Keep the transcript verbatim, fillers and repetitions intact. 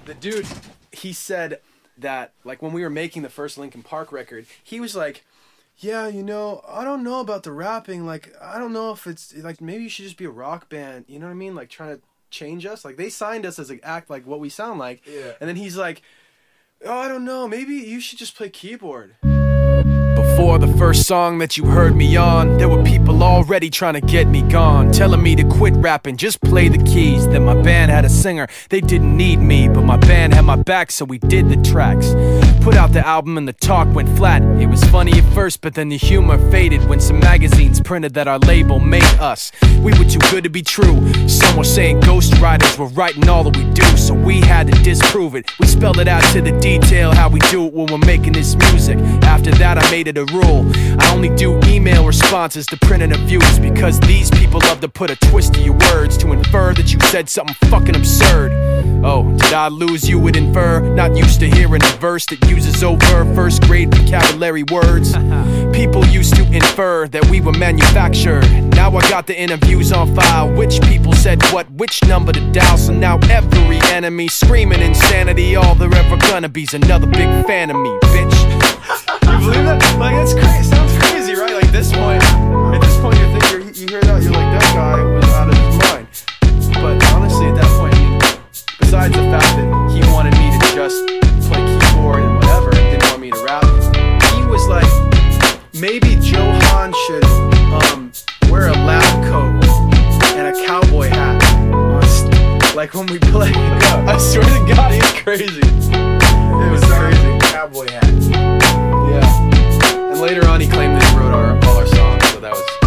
the dude, he said that, like, when we were making the first Linkin Park record, he was like, yeah, you know, I don't know about the rapping. Like, I don't know if it's, like, maybe you should just be a rock band. You know what I mean? Like, trying to change us. Like, they signed us as, like, act like what we sound like. Yeah. And then he's like, oh, I don't know, maybe you should just play keyboard. Before the first song that you heard me on, there were people already trying to get me gone, telling me to quit rapping, just play the keys. Then my band had a singer, they didn't need me, but my band had my back, so we did the tracks. Put out the album and the talk went flat. It was funny at first, but then the humor faded when some magazines printed that our label made us. We were too good to be true. Some were saying ghostwriters were writing all that we do, so we had to disprove it. We spelled it out to the detail how we do it when we're making this music. After that I made it a rule. I only do email responses to print interviews, because these people love to put a twist to your words to infer that you said something fucking absurd. Oh, did I lose you with infer? Not used to hearing a verse that uses over first grade vocabulary words. People used to infer that we were manufactured. Now I got the interviews on file, which people said what, which number to dial. So now every enemy screaming insanity. All they're ever gonna be's another big fan of me, bitch. You believe that? Like, that's crazy. It sounds crazy, right? Like, this point, at this point, you think you're, you hear that, you're like, that guy was out of his mind. But honestly, at that point, I mean, besides the fact that he wanted me to just play keyboard and whatever, and didn't want me to rap, he was like, maybe Johan should um, wear a lab coat and a cowboy hat, on st- like when we play. I swear to God, he's crazy. It was crazy. Cowboy hat. Yeah. And later on, he claimed that he wrote our, all our songs, so that was